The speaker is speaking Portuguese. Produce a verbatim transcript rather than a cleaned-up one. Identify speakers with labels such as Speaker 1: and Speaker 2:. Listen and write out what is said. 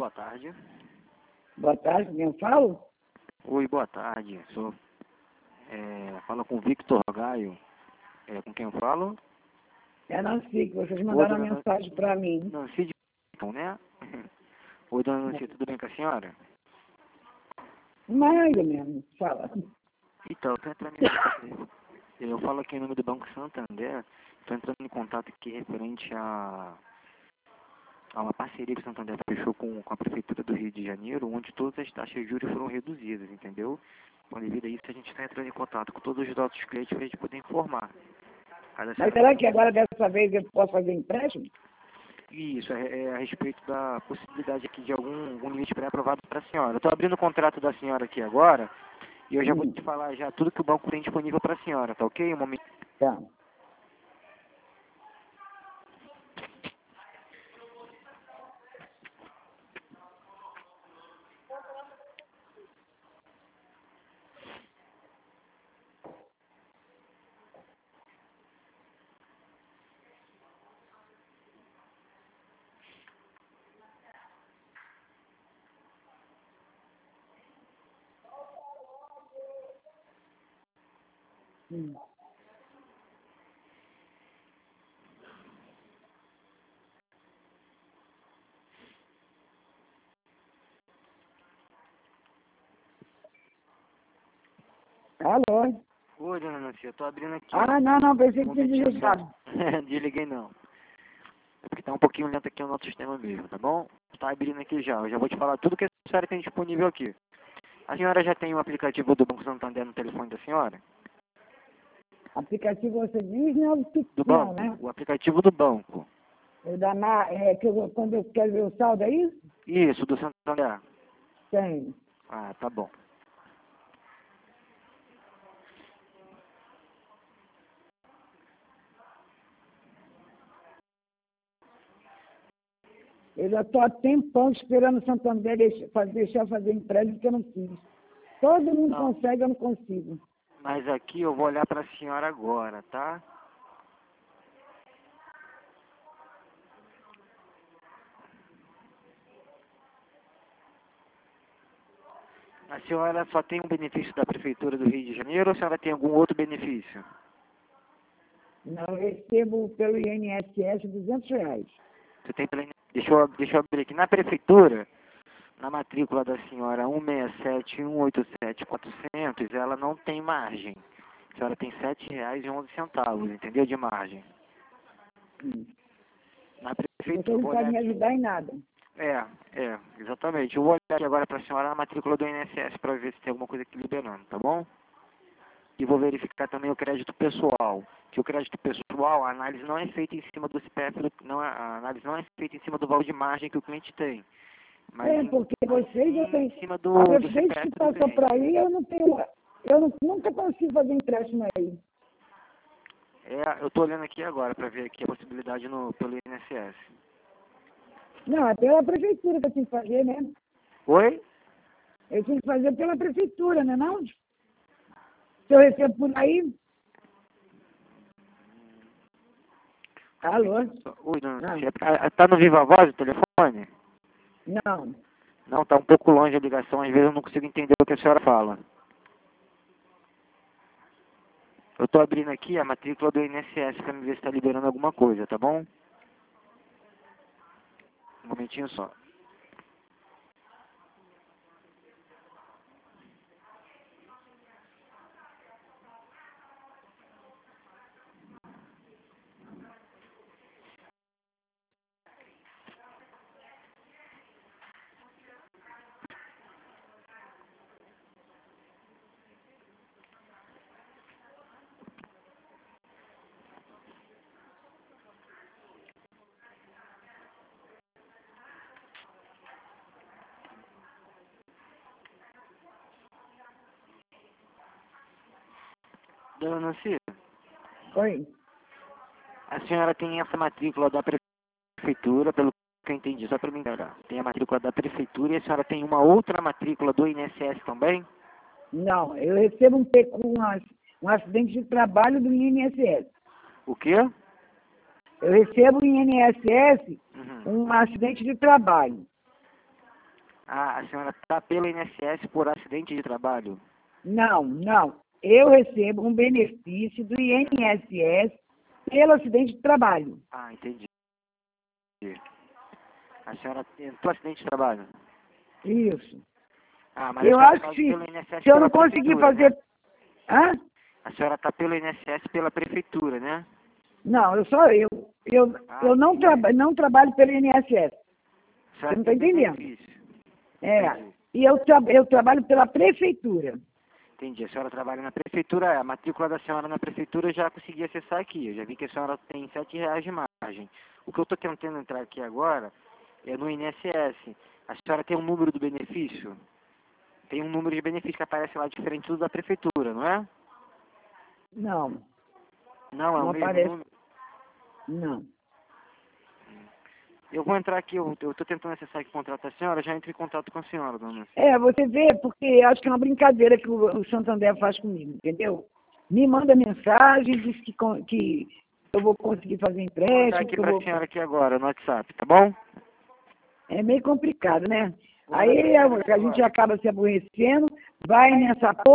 Speaker 1: boa tarde.
Speaker 2: Boa tarde, quem eu falo?
Speaker 1: Oi, boa tarde. Sou, é, falo com o Victor Gaio. É, com quem eu falo?
Speaker 2: É Nancy, que vocês
Speaker 1: Oi,
Speaker 2: mandaram
Speaker 1: dona
Speaker 2: uma mensagem para mim.
Speaker 1: Nancy de então, né? Oi, dona Nancy, tudo bem com a senhora?
Speaker 2: Mais ou menos, fala.
Speaker 1: Então, eu tô entrando em contato. Eu falo aqui em nome do Banco Santander. Estou entrando em contato aqui referente a, a uma parceria que o Santander fechou com, com a Prefeitura do Rio de Janeiro, onde todas as taxas de juros foram reduzidas, entendeu? Então, devido a isso, a gente está entrando em contato com todos os nossos clientes para a gente poder informar. Cada
Speaker 2: Mas
Speaker 1: senhora-
Speaker 2: será que agora, dessa vez, eu posso fazer empréstimo?
Speaker 1: Isso, é, é a respeito da possibilidade aqui de algum, algum limite pré-aprovado para a senhora. Eu estou abrindo o contrato da senhora aqui agora e eu já vou
Speaker 2: Hum.
Speaker 1: te falar já tudo que o banco tem disponível para a senhora, tá ok? Um momento.
Speaker 2: Tá. Hum. Alô?
Speaker 1: Oi, dona Nancy, eu estou abrindo aqui.
Speaker 2: Ah, não, não, pensei
Speaker 1: Um
Speaker 2: que tinha
Speaker 1: momentinho
Speaker 2: desligado.
Speaker 1: só. Desliguei não. É porque tá um pouquinho lento aqui o nosso sistema mesmo, tá bom? Tá abrindo aqui já. Eu já vou te falar tudo que a senhora tem disponível aqui. A senhora já tem o aplicativo do Banco Santander no telefone da senhora?
Speaker 2: Aplicativo você diz, não,
Speaker 1: Do
Speaker 2: não,
Speaker 1: banco?
Speaker 2: né?
Speaker 1: O aplicativo do banco.
Speaker 2: Eu da na, é, que eu, quando eu quero ver o saldo aí,
Speaker 1: Isso, do Santander.
Speaker 2: tem.
Speaker 1: Ah, tá bom.
Speaker 2: Eu já estou há tempão esperando o Santander deixar, fazer, deixar fazer empréstimo que eu não fiz. Todo mundo
Speaker 1: Não.
Speaker 2: consegue, eu não consigo.
Speaker 1: Mas aqui eu vou olhar para a senhora agora, tá? A senhora só tem um benefício da Prefeitura do Rio de Janeiro ou a senhora tem algum outro benefício?
Speaker 2: Não, eu recebo pelo I N S S duzentos reais.
Speaker 1: Você tem pela... deixa, eu, deixa eu abrir aqui. Na Prefeitura, na matrícula da senhora um seis sete um oito sete quatrocentos, ela não tem margem. A senhora tem sete reais e onze centavos, entendeu? De margem.
Speaker 2: Hum.
Speaker 1: Na
Speaker 2: Você
Speaker 1: Prefeitura,
Speaker 2: não
Speaker 1: vou
Speaker 2: pode
Speaker 1: olhar
Speaker 2: me
Speaker 1: aqui.
Speaker 2: ajudar em nada.
Speaker 1: É, é, exatamente. Eu vou olhar aqui agora para a senhora na matrícula do I N S S para ver se tem alguma coisa aqui liberando, tá bom? E vou verificar também o crédito pessoal. Que o crédito pessoal, a análise não é feita em cima do C P F, do- não é, a análise não é feita em cima do valor de margem que o cliente tem. Mas
Speaker 2: É,
Speaker 1: em,
Speaker 2: porque
Speaker 1: mas
Speaker 2: vocês, eu
Speaker 1: sim
Speaker 2: tenho...
Speaker 1: em cima
Speaker 2: A
Speaker 1: do, do
Speaker 2: prefeito que
Speaker 1: C P F do
Speaker 2: passou
Speaker 1: cliente.
Speaker 2: por aí, eu não tenho... Eu não- nunca consigo fazer empréstimo aí.
Speaker 1: É, eu estou olhando aqui agora para ver aqui a possibilidade no, pelo I N S S.
Speaker 2: Não, é pela prefeitura que eu tinha que fazer, né?
Speaker 1: Oi?
Speaker 2: Eu tinha que fazer pela prefeitura, né não? Se eu recebo por aí... Alô?
Speaker 1: Oi, dona
Speaker 2: Não,
Speaker 1: Lucia. Está no Viva Voz o telefone?
Speaker 2: não.
Speaker 1: Não, está um pouco longe a ligação. Às vezes eu não consigo entender o que a senhora fala. Eu estou abrindo aqui a matrícula do I N S S para me ver se está liberando alguma coisa, tá bom? Um momentinho só. Dona Nancy,
Speaker 2: Oi.
Speaker 1: a senhora tem essa matrícula da prefeitura, pelo que eu entendi, só para me enganar. Tem a matrícula da prefeitura e a senhora tem uma outra matrícula do I N S S também?
Speaker 2: Não, eu recebo um, pe- um, ac- um acidente de trabalho do I N S S.
Speaker 1: O quê?
Speaker 2: Eu recebo o I N S S
Speaker 1: Uhum.
Speaker 2: um acidente de trabalho.
Speaker 1: Ah, a senhora está pelo I N S S por acidente de trabalho?
Speaker 2: Não, não. Eu recebo um benefício do I N S S pelo acidente de trabalho.
Speaker 1: Ah, entendi. A senhora entrou acidente de trabalho?
Speaker 2: Isso.
Speaker 1: Ah, mas
Speaker 2: Eu
Speaker 1: a senhora
Speaker 2: acho
Speaker 1: está
Speaker 2: que
Speaker 1: pelo I N S S
Speaker 2: se eu
Speaker 1: pela
Speaker 2: não conseguir
Speaker 1: prefeitura, né?
Speaker 2: fazer... Hã?
Speaker 1: A senhora está pelo I N S S pela prefeitura, né?
Speaker 2: Não, eu só eu. Eu,
Speaker 1: Ah,
Speaker 2: eu não,
Speaker 1: entendi.
Speaker 2: traba, não trabalho pelo I N S S.
Speaker 1: A
Speaker 2: Você
Speaker 1: senhora
Speaker 2: não está
Speaker 1: tem
Speaker 2: entendendo?
Speaker 1: benefício.
Speaker 2: É.
Speaker 1: Entendi.
Speaker 2: E eu, tra eu trabalho pela prefeitura.
Speaker 1: Entendi. A senhora trabalha na prefeitura, a matrícula da senhora na prefeitura eu já consegui acessar aqui. Eu já vi que a senhora tem sete reais de margem. O que eu estou tentando entrar aqui agora é no I N S S. A senhora tem um número do benefício? Tem um número de benefício que aparece lá diferente do da prefeitura, não é?
Speaker 2: Não,
Speaker 1: Não, é
Speaker 2: não
Speaker 1: o mesmo
Speaker 2: aparece.
Speaker 1: número.
Speaker 2: Não.
Speaker 1: Eu vou entrar aqui, eu estou tentando acessar aqui o contrato da senhora, já entro em contato com a senhora, dona.
Speaker 2: É, você vê, porque eu acho que é uma brincadeira que o, o Santander faz comigo, entendeu? Me manda mensagem, diz que, con- que eu vou conseguir fazer
Speaker 1: Vou
Speaker 2: empréstimo,
Speaker 1: mandar aqui
Speaker 2: que eu
Speaker 1: para a
Speaker 2: vou...
Speaker 1: senhora aqui agora, no WhatsApp, tá bom?
Speaker 2: É meio complicado, né?
Speaker 1: Vou mandar pra
Speaker 2: Aí
Speaker 1: senhora aqui
Speaker 2: a, a gente
Speaker 1: agora.
Speaker 2: acaba se aborrecendo, vai nessa